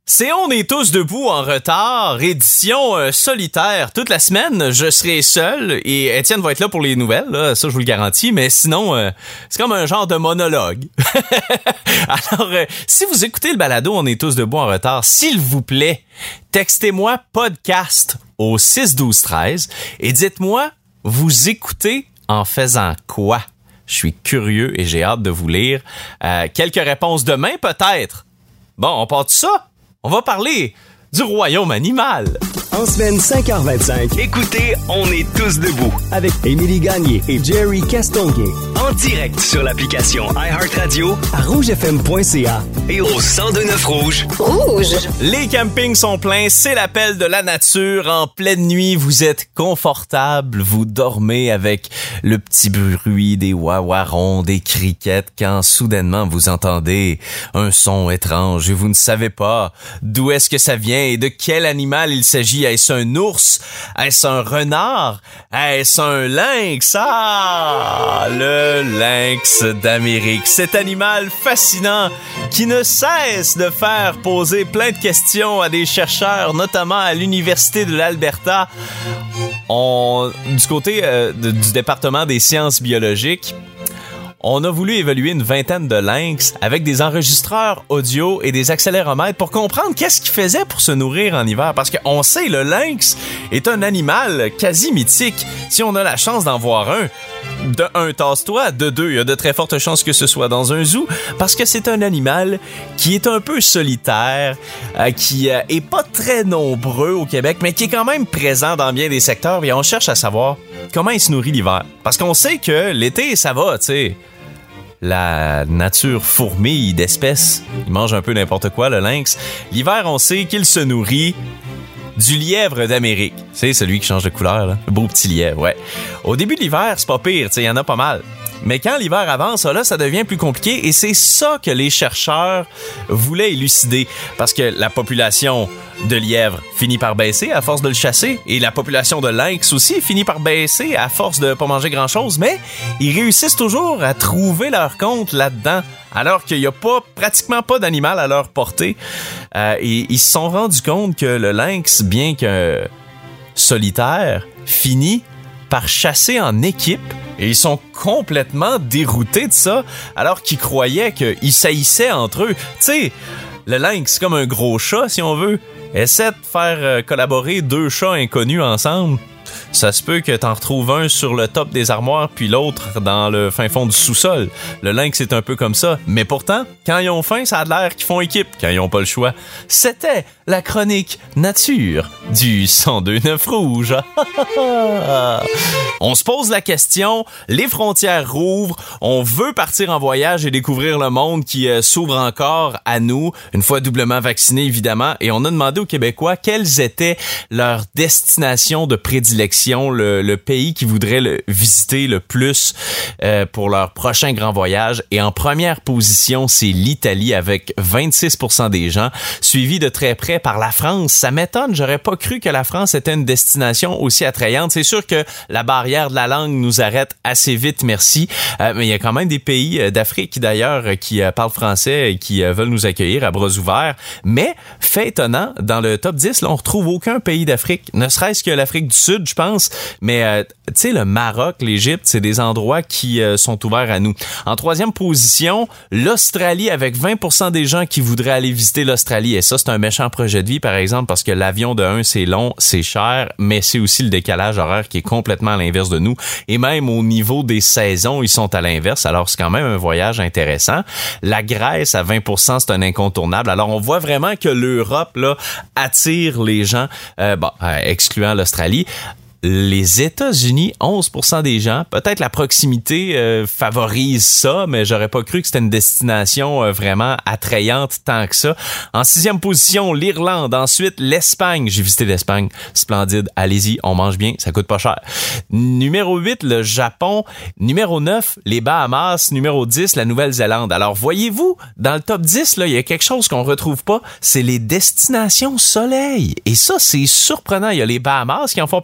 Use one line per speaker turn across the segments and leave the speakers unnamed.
C'est On est tous debout en retard, édition solitaire. Toute la semaine, je serai seul et Étienne va être là pour les nouvelles, là, ça je vous le garantis, mais sinon, c'est comme un genre de monologue. Alors, si vous écoutez le balado On est tous debout en retard, s'il vous plaît, textez-moi podcast au 6-12-13 et dites-moi, vous écoutez en faisant quoi? Je suis curieux et j'ai hâte de vous lire. Quelques réponses demain peut-être. Bon, on part de ça? On va parler du royaume animal.
En semaine 5h25,
écoutez, On est tous debout
avec Émilie Gagné et Jerry Castonguay.
En direct sur l'application iHeartRadio
à rougefm.ca
et au 1029 Rouge.
Rouge.
Les campings sont pleins, c'est l'appel de la nature. En pleine nuit, vous êtes confortable, vous dormez avec le petit bruit des wawarons, des criquettes, quand soudainement vous entendez un son étrange et vous ne savez pas d'où est-ce que ça vient et de quel animal il s'agit. Est-ce un ours? Est-ce un renard? Est-ce un lynx? Ah! Le lynx d'Amérique. Cet animal fascinant qui ne cesse de faire poser plein de questions à des chercheurs, notamment à l'Université de l'Alberta. Du côté du département des sciences biologiques, on a voulu évaluer une vingtaine de lynx avec des enregistreurs audio et des accéléromètres pour comprendre qu'est-ce qu'ils faisaient pour se nourrir en hiver. Parce qu'on sait, le lynx est un animal quasi mythique. Si on a la chance d'en voir un, de un, tasse-toi, de deux, il y a de très fortes chances que ce soit dans un zoo, parce que c'est un animal qui est un peu solitaire, qui est pas très nombreux au Québec, mais qui est quand même présent dans bien des secteurs, et on cherche à savoir comment il se nourrit l'hiver. Parce qu'on sait que l'été, ça va, tu sais. La nature fourmille d'espèces. Il mange un peu n'importe quoi, le lynx. L'hiver, on sait qu'il se nourrit du lièvre d'Amérique. C'est celui qui change de couleur, là. Le beau petit lièvre, ouais. Au début de l'hiver, c'est pas pire, tu sais, il y en a pas mal. Mais quand l'hiver avance, là, ça devient plus compliqué et c'est ça que les chercheurs voulaient élucider. Parce que la population de lièvre finit par baisser à force de le chasser et la population de lynx aussi finit par baisser à force de pas manger grand-chose, mais ils réussissent toujours à trouver leur compte là-dedans alors qu'il n'y a pratiquement pas d'animal à leur portée. Et ils se sont rendus compte que le lynx, bien que solitaire, finit par chasser en équipe. Et ils sont complètement déroutés de ça, alors qu'ils croyaient qu'ils saillissaient entre eux. Tu sais, le lynx, c'est comme un gros chat, si on veut. Essaie de faire collaborer deux chats inconnus ensemble. Ça se peut que t'en retrouves un sur le top des armoires, puis l'autre dans le fin fond du sous-sol. Le lynx est un peu comme ça. Mais pourtant, quand ils ont faim, ça a l'air qu'ils font équipe, quand ils ont pas le choix. C'était la chronique nature du 1029 Rouge. On se pose la question, les frontières rouvrent, on veut partir en voyage et découvrir le monde qui s'ouvre encore à nous, une fois doublement vaccinés évidemment, et on a demandé aux Québécois quelles étaient leurs destinations de prédilection, le pays qu'ils voudraient visiter le plus pour leur prochain grand voyage. Et en première position, c'est l'Italie avec 26% des gens, suivi de très près par la France. Ça m'étonne, j'aurais pas cru que la France était une destination aussi attrayante. C'est sûr que la barrière de la langue nous arrête assez vite, merci. Mais il y a quand même des pays d'Afrique d'ailleurs qui parlent français et qui veulent nous accueillir à bras ouverts. Mais, fait étonnant, dans le top 10, là, on retrouve aucun pays d'Afrique, ne serait-ce que l'Afrique du Sud, je pense. Mais, tu sais, le Maroc, l'Égypte, c'est des endroits qui sont ouverts à nous. En troisième position, l'Australie avec 20% des gens qui voudraient aller visiter l'Australie. Et ça, c'est un méchant projet de vie, par exemple, parce que l'avion de 1, c'est long, c'est cher, mais c'est aussi le décalage horaire qui est complètement à l'inverse de nous. Et même au niveau des saisons, ils sont à l'inverse. Alors, c'est quand même un voyage intéressant. La Grèce, à 20%, c'est un incontournable. Alors, on voit vraiment que l'Europe, là, attire les gens, excluant l'Australie. Les États-Unis, 11% des gens, peut-être la proximité favorise ça, mais j'aurais pas cru que c'était une destination vraiment attrayante tant que ça. En sixième position, l'Irlande. Ensuite, l'Espagne. J'ai visité l'Espagne. Splendide. Allez-y, on mange bien, ça coûte pas cher. Numéro 8, le Japon. Numéro 9, les Bahamas. Numéro 10, la Nouvelle-Zélande. Alors, voyez-vous, dans le top 10, là, il y a quelque chose qu'on retrouve pas, c'est les destinations soleil. Et ça, c'est surprenant. Il y a les Bahamas qui en font partie, mais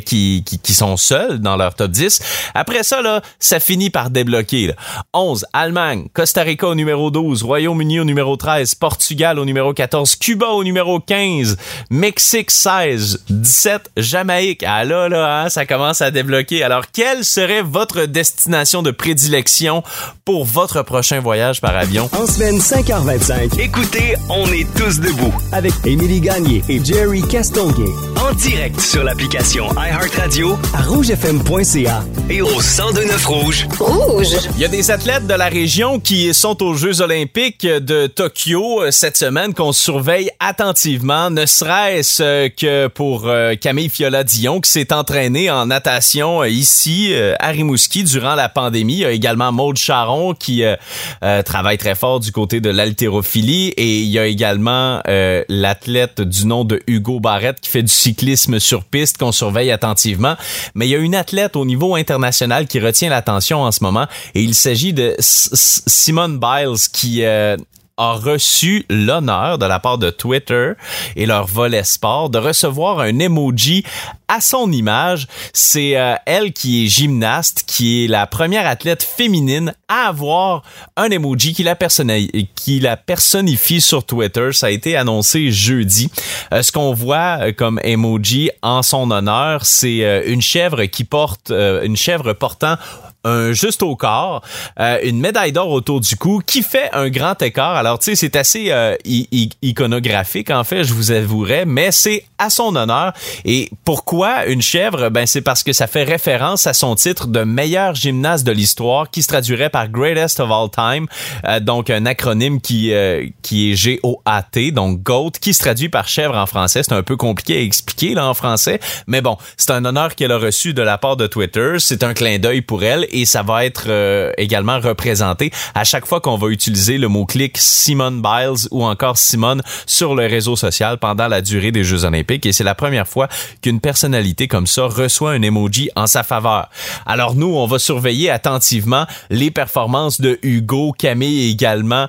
qui sont seuls dans leur top 10. Après ça, là, ça finit par débloquer. Là. 11, Allemagne, Costa Rica au numéro 12, Royaume-Uni au numéro 13, Portugal au numéro 14, Cuba au numéro 15, Mexique 16, 17, Jamaïque. Ah là, hein, ça commence à débloquer. Alors, quelle serait votre destination de prédilection pour votre prochain voyage par avion?
En semaine 5h25,
Écoutez, on est tous debout.
avec Émilie Gagné et Jerry Castonguay.
En direct sur l'application iHeartRadio
À rougefm.ca.
et au 1029 Rouge.
Il y a des athlètes de la région qui sont aux Jeux olympiques de Tokyo cette semaine qu'on surveille attentivement, ne serait-ce que pour Camille Fiola-Dion qui s'est entraînée en natation ici à Rimouski durant la pandémie. Il y a également Maude Charon qui travaille très fort du côté de l'haltérophilie et il y a également l'athlète du nom de Hugo Barrette qui fait du cyclisme sur piste qu'on surveille attentivement. Mais il y a une athlète au niveau international qui retient l'attention en ce moment et il s'agit de Simone Biles qui a reçu l'honneur de la part de Twitter et leur volet sport de recevoir un emoji à son image. C'est elle qui est gymnaste, qui est la première athlète féminine à avoir un emoji qui la personnifie sur Twitter. Ça a été annoncé jeudi. Ce qu'on voit comme emoji en son honneur, c'est une chèvre portant un juste au corps, une médaille d'or autour du cou qui fait un grand écart. Alors, tu sais, c'est assez iconographique, en fait, je vous avouerai, mais c'est à son honneur. Et pourquoi une chèvre? Ben, c'est parce que ça fait référence à son titre de meilleur gymnaste de l'histoire qui se traduirait par Greatest of All Time, donc un acronyme qui est GOAT, donc GOAT, qui se traduit par chèvre en français. C'est un peu compliqué à expliquer, là, en français, mais bon, c'est un honneur qu'elle a reçu de la part de Twitter. C'est un clin d'œil pour elle. Et ça va être également représenté à chaque fois qu'on va utiliser le mot-clic Simone Biles ou encore Simone sur le réseau social pendant la durée des Jeux olympiques. Et c'est la première fois qu'une personnalité comme ça reçoit un emoji en sa faveur. Alors nous, on va surveiller attentivement les performances de Hugo, Camille et également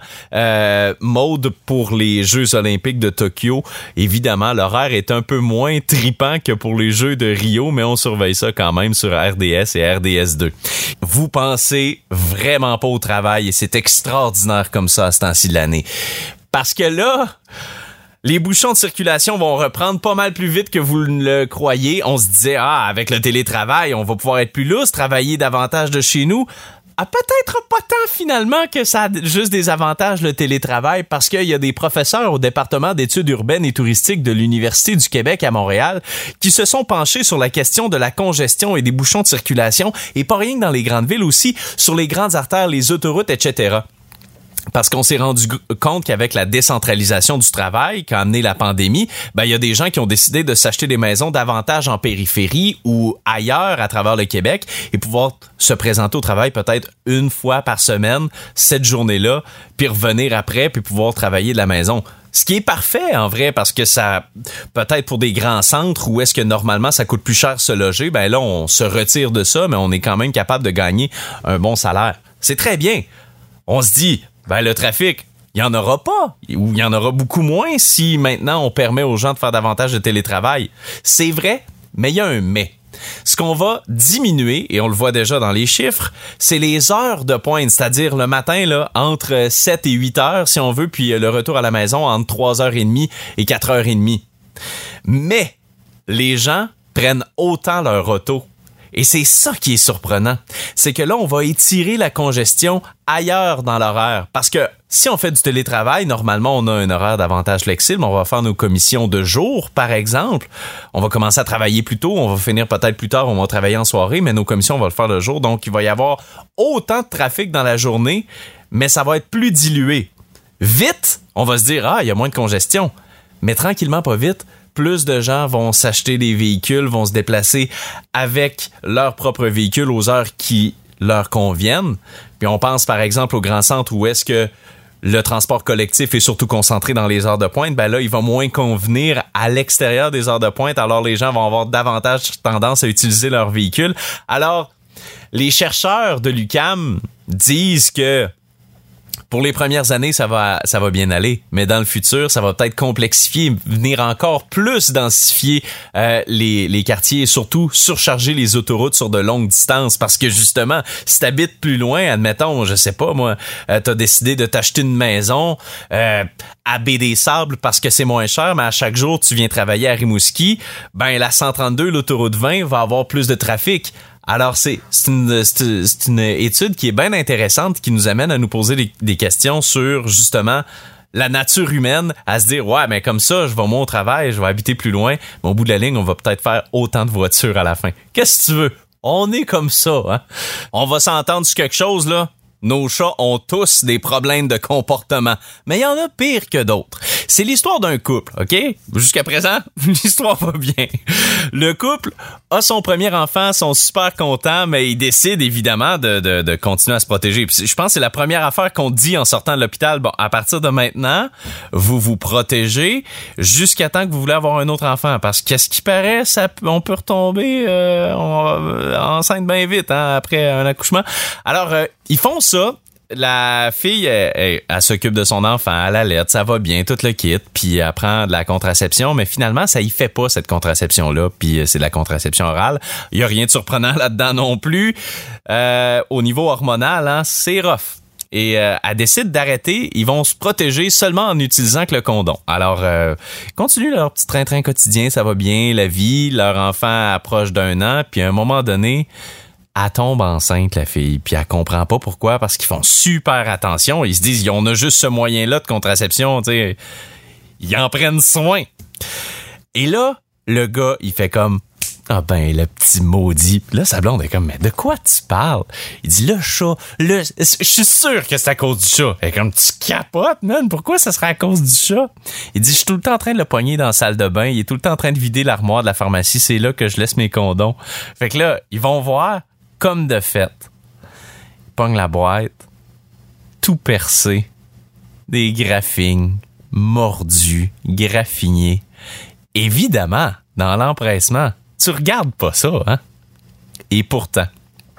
Maude pour les Jeux olympiques de Tokyo. Évidemment, l'horaire est un peu moins tripant que pour les Jeux de Rio, mais on surveille ça quand même sur RDS et RDS2. Vous pensez vraiment pas au travail et c'est extraordinaire comme ça à ce temps-ci de l'année. Parce que là, les bouchons de circulation vont reprendre pas mal plus vite que vous le croyez. On se disait, avec le télétravail, on va pouvoir être plus lousse, travailler davantage de chez nous. Peut-être pas tant finalement que ça a juste des avantages le télétravail parce qu'il y a des professeurs au département d'études urbaines et touristiques de l'Université du Québec à Montréal qui se sont penchés sur la question de la congestion et des bouchons de circulation et pas rien que dans les grandes villes aussi, sur les grandes artères, les autoroutes, etc. Parce qu'on s'est rendu compte qu'avec la décentralisation du travail qu'a amené la pandémie, il y a des gens qui ont décidé de s'acheter des maisons davantage en périphérie ou ailleurs à travers le Québec et pouvoir se présenter au travail peut-être une fois par semaine, cette journée-là, puis revenir après, puis pouvoir travailler de la maison. Ce qui est parfait, en vrai, parce que ça, peut-être pour des grands centres où est-ce que normalement ça coûte plus cher se loger, là, on se retire de ça, mais on est quand même capable de gagner un bon salaire. C'est très bien. On se dit, le trafic, il y en aura pas, ou il y en aura beaucoup moins si maintenant on permet aux gens de faire davantage de télétravail. C'est vrai, mais il y a un mais. Ce qu'on va diminuer, et on le voit déjà dans les chiffres, c'est les heures de pointe, c'est-à-dire le matin, là, entre 7 et 8 heures, si on veut, puis le retour à la maison entre 3h30 et 4h30. Mais les gens prennent autant leur auto. Et c'est ça qui est surprenant. C'est que là, on va étirer la congestion ailleurs dans l'horaire. Parce que si on fait du télétravail, normalement, on a un horaire davantage flexible. On va faire nos commissions de jour, par exemple. On va commencer à travailler plus tôt. On va finir peut-être plus tard. On va travailler en soirée, mais nos commissions, on va le faire le jour. Donc, il va y avoir autant de trafic dans la journée, mais ça va être plus dilué. Vite, on va se dire, il y a moins de congestion. Mais tranquillement, pas vite, plus de gens vont s'acheter des véhicules, vont se déplacer avec leur propre véhicule aux heures qui leur conviennent. Puis on pense par exemple au grand centre où est-ce que le transport collectif est surtout concentré dans les heures de pointe. Là, il va moins convenir à l'extérieur des heures de pointe. Alors, les gens vont avoir davantage tendance à utiliser leur véhicule. Alors, les chercheurs de l'UQAM disent que Pour les premières années, ça va bien aller, mais dans le futur, ça va peut-être complexifier, venir encore plus densifier les quartiers et surtout surcharger les autoroutes sur de longues distances parce que justement, si t'habites plus loin, admettons, je sais pas moi, t'as décidé de t'acheter une maison à Baie-des-Sables parce que c'est moins cher, mais à chaque jour tu viens travailler à Rimouski, ben la 132, l'autoroute 20 va avoir plus de trafic. Alors, c'est une étude qui est bien intéressante, qui nous amène à nous poser des questions sur, justement, la nature humaine, à se dire, ouais, mais comme ça, je vais moi au travail, je vais habiter plus loin, mais au bout de la ligne, on va peut-être faire autant de voitures à la fin. Qu'est-ce que tu veux? On est comme ça, hein? On va s'entendre sur quelque chose, là. Nos chats ont tous des problèmes de comportement, mais il y en a pire que d'autres. C'est l'histoire d'un couple, OK? Jusqu'à présent, l'histoire va bien. Le couple a son premier enfant, sont super contents, mais ils décident évidemment de continuer à se protéger. Puis je pense que c'est la première affaire qu'on dit en sortant de l'hôpital. Bon, à partir de maintenant, vous vous protégez jusqu'à temps que vous voulez avoir un autre enfant. Parce que, ce qui paraît, on peut retomber enceinte bien vite hein, après un accouchement. Alors, ils font ça. La fille, elle s'occupe de son enfant, elle allait, ça va bien, tout le kit, puis elle prend de la contraception, mais finalement, ça y fait pas, cette contraception-là, puis c'est de la contraception orale. Il y a rien de surprenant là-dedans non plus. Au niveau hormonal, hein, c'est rough. Et elle décide d'arrêter, ils vont se protéger seulement en utilisant que le condom. Alors, continuent leur petit train-train quotidien, ça va bien, la vie, leur enfant approche d'1 an, puis à un moment donné... Elle tombe enceinte, la fille, puis elle comprend pas pourquoi, parce qu'ils font super attention. Ils se disent, on a juste ce moyen-là de contraception, tu sais. Ils en prennent soin. Et là, le gars, il fait comme, ah ben, le petit maudit. Là, sa blonde est comme, mais de quoi tu parles? Il dit, le chat, je suis sûr que c'est à cause du chat. Elle est comme, tu capotes, man, pourquoi ça serait à cause du chat? Il dit, je suis tout le temps en train de le pogner dans la salle de bain. Il est tout le temps en train de vider l'armoire de la pharmacie. C'est là que je laisse mes condoms. Fait que là, ils vont voir... Comme de fait, il pogne la boîte, tout percé, des graphines, mordus, graffinés. Évidemment, dans l'empressement, tu regardes pas ça, hein? Et pourtant,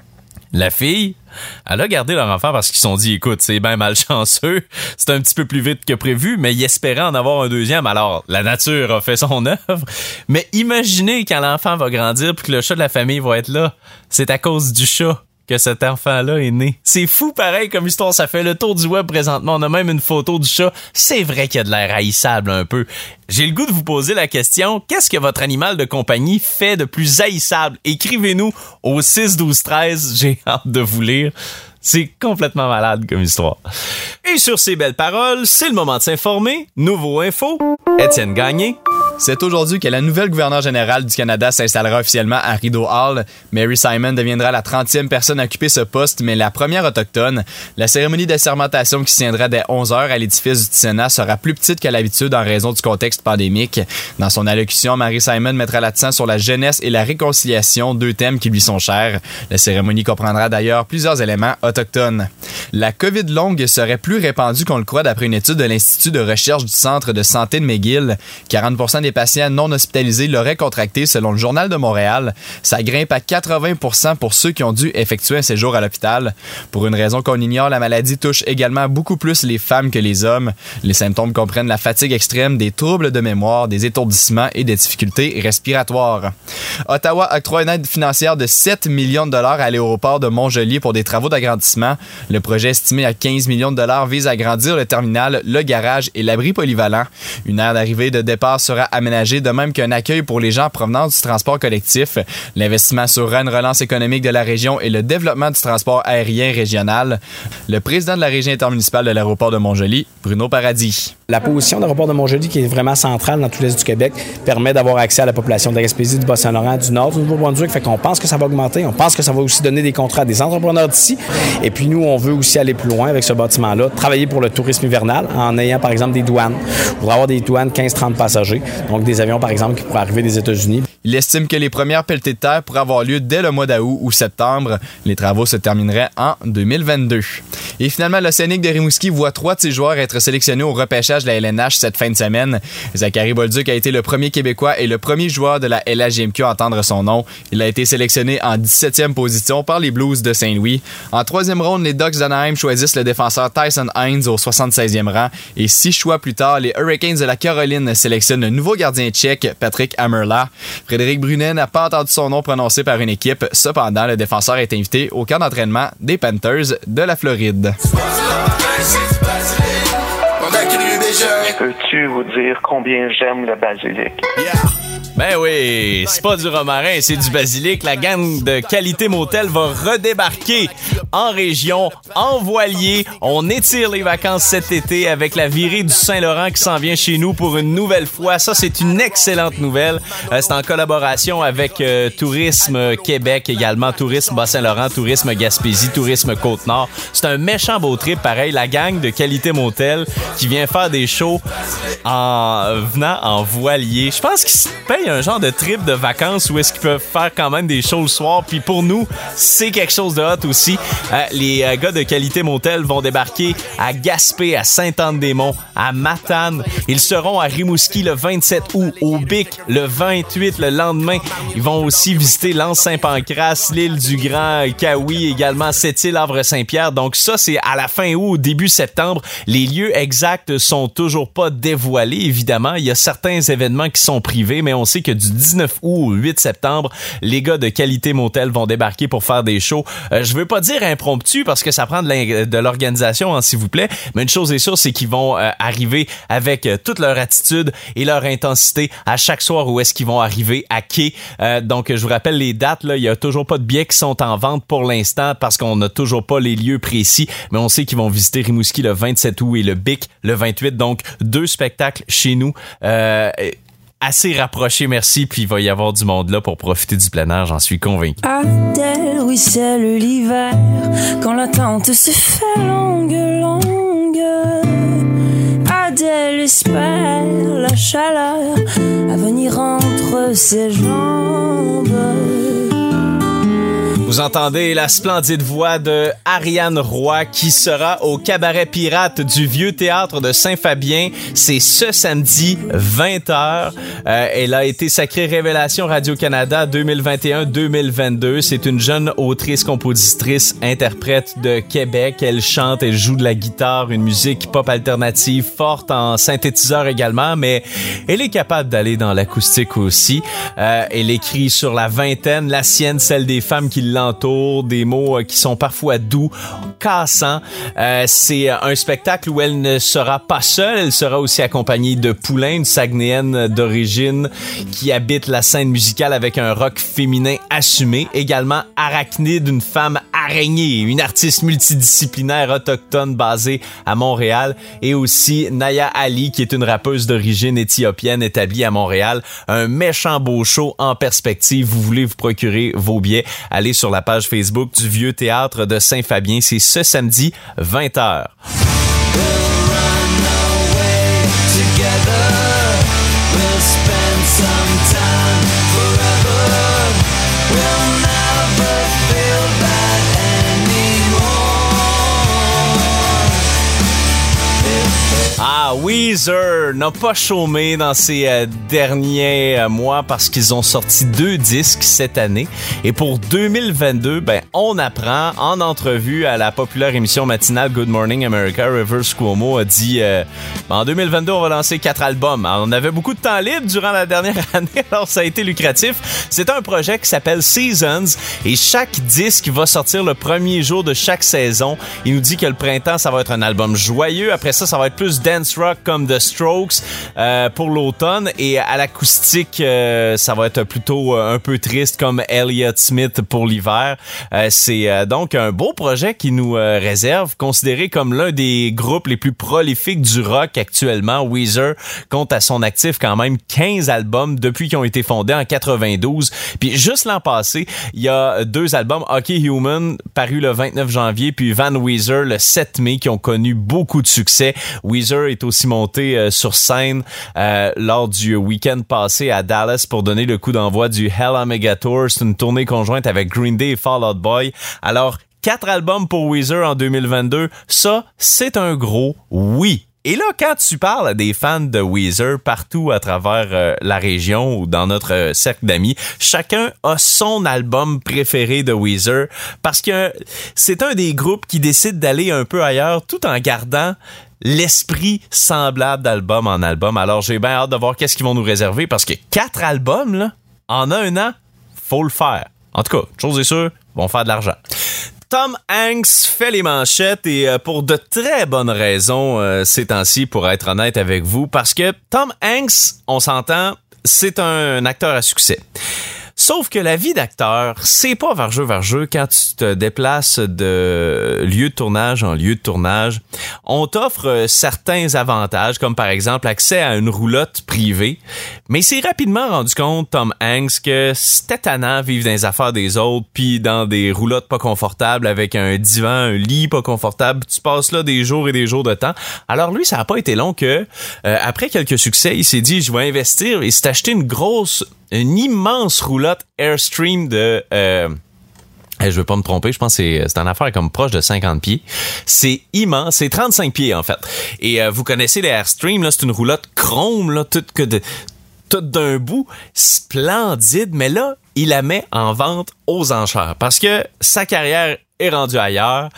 la fille, elle a gardé leur enfant parce qu'ils se sont dit, écoute, c'est bien malchanceux, c'est un petit peu plus vite que prévu, mais ils espéraient en avoir un deuxième. Alors, la nature a fait son œuvre. Mais imaginez quand l'enfant va grandir puis que le chat de la famille va être là. C'est à cause du chat que cet enfant-là est né. C'est fou pareil comme histoire, ça fait le tour du web présentement. On a même une photo du chat. C'est vrai qu'il y a de l'air haïssable un peu. J'ai le goût de vous poser la question, qu'est-ce que votre animal de compagnie fait de plus haïssable? Écrivez-nous au 6-12-13, j'ai hâte de vous lire. C'est complètement malade comme histoire. Et sur ces belles paroles, c'est le moment de s'informer. Nouveau info, Étienne Gagné.
C'est aujourd'hui que la nouvelle gouverneure générale du Canada s'installera officiellement à Rideau Hall. Mary Simon deviendra la 30e personne à occuper ce poste, mais la première autochtone. La cérémonie d'assermentation qui se tiendra dès 11h à l'édifice du Sénat sera plus petite qu'à l'habitude en raison du contexte pandémique. Dans son allocution, Mary Simon mettra l'accent sur la jeunesse et la réconciliation, 2 thèmes qui lui sont chers. La cérémonie comprendra d'ailleurs plusieurs éléments autochtones. La COVID longue serait plus répandue qu'on le croit d'après une étude de l'Institut de recherche du Centre de santé de McGill. 40% des patients non hospitalisés l'auraient contracté selon le Journal de Montréal. Ça grimpe à 80% pour ceux qui ont dû effectuer un séjour à l'hôpital. Pour une raison qu'on ignore, la maladie touche également beaucoup plus les femmes que les hommes. Les symptômes comprennent la fatigue extrême, des troubles de mémoire, des étourdissements et des difficultés respiratoires. Ottawa octroie une aide financière de 7 millions de dollars à l'aéroport de Montjolier pour des travaux d'agrandissement. Le projet estimé à 15 millions de dollars vise à agrandir le terminal, le garage et l'abri polyvalent. Une aire d'arrivée et de départ sera aménagée, de même qu'un accueil pour les gens en provenance du transport collectif. L'investissement sera une relance économique de la région et le développement du transport aérien régional. Le président de la région intermunicipale de l'aéroport de Montjolier, Bruno Paradis.
La position de l'aéroport de Montjolier, qui est vraiment centrale dans tout l'est du Québec, permet d'avoir accès à la population de la Gaspésie, du Bas-Saint-Laurent, du Nord, du Nouveau-Brunswick. Fait qu'on pense que ça va augmenter. On pense que ça va aussi donner des contrats à des entrepreneurs d'ici. Et puis nous, on veut aussi aller plus loin avec ce bâtiment-là, travailler pour le tourisme hivernal en ayant, par exemple, des douanes. On voudrait avoir des douanes 15-30 passagers. Donc des avions, par exemple, qui pourraient arriver des États-Unis.
Il estime que les premières pelletées de terre pourraient avoir lieu dès le mois d'août ou septembre. Les travaux se termineraient en 2022. Et finalement, l'Océanique de Rimouski voit 3 de ses joueurs être sélectionnés au repêchage de la LNH cette fin de semaine. Zachary Bolduc a été le premier Québécois et le premier joueur de la LHJMQ à entendre son nom. Il a été sélectionné en 17e position par les Blues de Saint-Louis. En 3e ronde, les Ducks d'Anaheim choisissent le défenseur Tyson Hines au 76e rang. Et 6 choix plus tard, les Hurricanes de la Caroline sélectionnent le nouveau gardien tchèque, Patrick Hamerla. Frédéric Brunet n'a pas entendu son nom prononcé par une équipe. Cependant, le défenseur est invité au camp d'entraînement des Panthers de la Floride.
Peux-tu vous dire combien j'aime le basilic?
Ben oui, c'est pas du romarin, c'est du basilic. La gang de Qualité Motel va redébarquer en région, en voilier. On étire les vacances cet été avec la virée du Saint-Laurent qui s'en vient chez nous pour une nouvelle fois. Ça, c'est une excellente nouvelle. C'est en collaboration avec Tourisme Québec, également Tourisme Bas-Saint-Laurent, Tourisme Gaspésie, Tourisme Côte-Nord. C'est un méchant beau trip, pareil. La gang de Qualité Motel qui vient faire des shows en venant en voilier. Je pense qu'ils se payent un genre de trip de vacances où est-ce qu'ils peuvent faire quand même des shows le soir. Puis pour nous, c'est quelque chose de hot aussi. Les gars de Qualité Motel vont débarquer à Gaspé, à Sainte-Anne-des-Monts, à Matane. Ils seront à Rimouski le 27 août, au Bic le 28 le lendemain. Ils vont aussi visiter l'Anse-Saint-Pancras, l'île du Grand Kawi, également Sept-Îles, Havre-Saint-Pierre. Donc ça, c'est à la fin août, début septembre. Les lieux exacts sont toujours pas dévoilés, évidemment. Il y a certains événements qui sont privés, mais on sait que du 19 août au 8 septembre, les gars de Qualité Motel vont débarquer pour faire des shows. Je veux pas dire impromptu parce que ça prend de l'organisation, hein, s'il vous plaît, mais une chose est sûre, c'est qu'ils vont arriver avec toute leur attitude et leur intensité à chaque soir où est-ce qu'ils vont arriver à quai. Donc, je vous rappelle les dates, là, il y a toujours pas de billets qui sont en vente pour l'instant parce qu'on n'a toujours pas les lieux précis, mais on sait qu'ils vont visiter Rimouski le 27 août et le Bic le 28, donc 2 spectacles chez nous. Assez rapproché, merci, puis il va y avoir du monde là pour profiter du plein air, j'en suis convaincu.
Adèle, oui, c'est l'hiver, quand l'attente se fait longue. Adèle espère la chaleur à venir entre ses jambes.
Vous entendez la splendide voix de Ariane Roy qui sera au Cabaret Pirate du Vieux Théâtre de Saint-Fabien. C'est ce samedi, 20h. Elle a été sacrée Révélation Radio-Canada 2021-2022. C'est une jeune autrice, compositrice, interprète de Québec. Elle chante, elle joue de la guitare, une musique pop alternative forte en synthétiseur également, mais elle est capable d'aller dans l'acoustique aussi. Elle écrit sur la vingtaine, la sienne, celle des femmes qui l'entourent, des mots qui sont parfois doux, cassants. C'est un spectacle où elle ne sera pas seule, elle sera aussi accompagnée de Poulain, une Saguenayenne d'origine qui habite la scène musicale avec un rock féminin assumé. Également Arachnide, une femme araignée, une artiste multidisciplinaire autochtone basée à Montréal, et aussi Naya Ali qui est une rappeuse d'origine éthiopienne établie à Montréal. Un méchant beau show en perspective. Vous voulez vous procurer vos billets, allez sur la page Facebook du Vieux Théâtre de Saint-Fabien. C'est ce samedi, 20h. Ah, Weezer n'a pas chômé dans ces derniers mois parce qu'ils ont sorti 2 disques cette année. Et pour 2022, on apprend en entrevue à la populaire émission matinale Good Morning America, Rivers Cuomo a dit en 2022, on va lancer 4 albums. Alors, on avait beaucoup de temps libre durant la dernière année, alors ça a été lucratif. C'est un projet qui s'appelle Seasons et chaque disque va sortir le premier jour de chaque saison. Il nous dit que le printemps, ça va être un album joyeux. Après ça, ça va être plus dance rock comme The Strokes pour l'automne, et à l'acoustique ça va être plutôt un peu triste comme Elliott Smith pour l'hiver. C'est donc un beau projet qui nous réserve, considéré comme l'un des groupes les plus prolifiques du rock actuellement. Weezer compte à son actif quand même 15 albums depuis qu'ils ont été fondés en 92. Puis juste l'an passé, il y a 2 albums, Hockey Human paru le 29 janvier puis Van Weezer le 7 mai qui ont connu beaucoup de succès. Weezer est aussi aussi monté sur scène lors du week-end passé à Dallas pour donner le coup d'envoi du Hell Omega Tour. C'est une tournée conjointe avec Green Day et Fall Out Boy. Alors, 4 albums pour Weezer en 2022, ça, c'est un gros oui. Et là, quand tu parles à des fans de Weezer partout à travers la région ou dans notre cercle d'amis, chacun a son album préféré de Weezer parce que c'est un des groupes qui décide d'aller un peu ailleurs tout en gardant l'esprit semblable d'album en album. Alors, j'ai bien hâte de voir qu'est-ce qu'ils vont nous réserver parce que 4 albums, là, en un an, faut le faire. En tout cas, chose est sûre, ils vont faire de l'argent. Tom Hanks fait les manchettes et pour de très bonnes raisons ces temps-ci, pour être honnête avec vous, parce que Tom Hanks, on s'entend, c'est un acteur à succès. Sauf que la vie d'acteur, c'est pas vargeux quand tu te déplaces de lieu de tournage en lieu de tournage. On t'offre certains avantages, comme par exemple accès à une roulotte privée. Mais il s'est rapidement rendu compte, Tom Hanks, que c'était tannant vivre dans les affaires des autres, puis dans des roulottes pas confortables, avec un divan, un lit pas confortable. Tu passes là des jours et des jours de temps. Alors lui, ça a pas été long que, après quelques succès, il s'est dit, je vais investir, et s'est acheté une immense roulotte Airstream de... je veux pas me tromper, je pense que c'est une affaire comme proche de 50 pieds. C'est immense, c'est 35 pieds en fait. Et vous connaissez les Airstream, là, c'est une roulotte chrome, là, toute d'un bout, splendide, mais là, il la met en vente aux enchères parce que sa carrière est rendu ailleurs.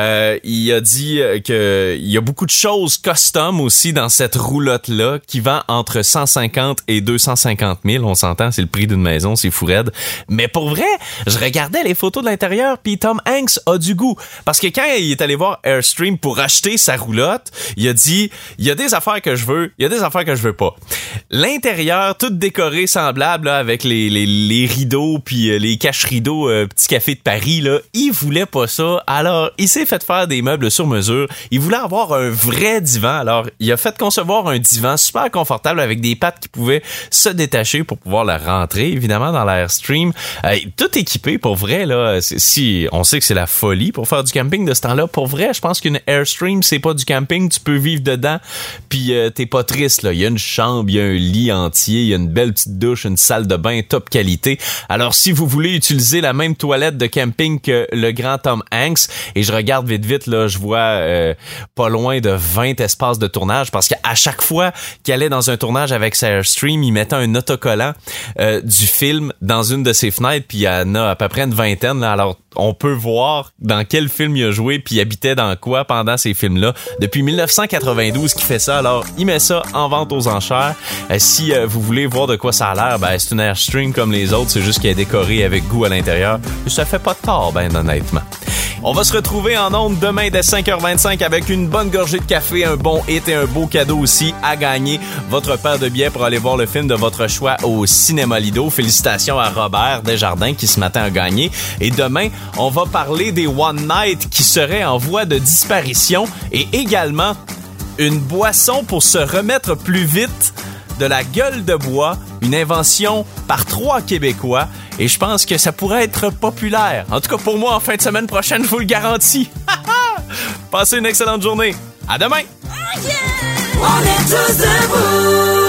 Il a dit que il y a beaucoup de choses custom aussi dans cette roulotte-là qui vend entre 150 et 250 000. On s'entend, c'est le prix d'une maison, c'est fou raide. Mais pour vrai, je regardais les photos de l'intérieur puis Tom Hanks a du goût. Parce que quand il est allé voir Airstream pour acheter sa roulotte, il a dit, il y a des affaires que je veux, il y a des affaires que je veux pas. L'intérieur, tout décoré semblable là, avec les rideaux puis les cache-rideaux Petit Café de Paris, là, il voulait pas ça. Alors, il s'est fait faire des meubles sur mesure. Il voulait avoir un vrai divan. Alors, il a fait concevoir un divan super confortable avec des pattes qui pouvaient se détacher pour pouvoir la rentrer, évidemment, dans l'Airstream. Tout équipé, pour vrai, là. Si on sait que c'est la folie pour faire du camping de ce temps-là, pour vrai, je pense qu'une Airstream, c'est pas du camping. Tu peux vivre dedans, puis t'es pas triste, là. Il y a une chambre, il y a un lit entier, il y a une belle petite douche, une salle de bain top qualité. Alors, si vous voulez utiliser la même toilette de camping que le grand Tom Hanks, et je regarde vite, là, je vois pas loin de 20 espaces de tournage, parce qu'à chaque fois qu'il allait dans un tournage avec sa Airstream, il mettait un autocollant du film dans une de ses fenêtres, puis il y en a à peu près une vingtaine, là. Alors, on peut voir dans quel film il a joué, puis il habitait dans quoi pendant ces films-là. Depuis 1992 qu'il fait ça, alors il met ça en vente aux enchères. Si vous voulez voir de quoi ça a l'air, ben c'est une Airstream comme les autres, c'est juste qu'elle est décorée avec goût à l'intérieur. Ça fait pas de tort, ben honnêtement. On va se retrouver en ondes demain dès 5h25 avec une bonne gorgée de café, un bon hit et un beau cadeau aussi à gagner. Votre paire de billets pour aller voir le film de votre choix au Cinéma Lido. Félicitations à Robert Desjardins qui ce matin a gagné. Et demain, on va parler des One Night qui seraient en voie de disparition et également une boisson pour se remettre plus vite de la gueule de bois, une invention par 3 Québécois, et je pense que ça pourrait être populaire. En tout cas, pour moi, en fin de semaine prochaine, je vous le garantis. Passez une excellente journée. À demain!
On est tous debout.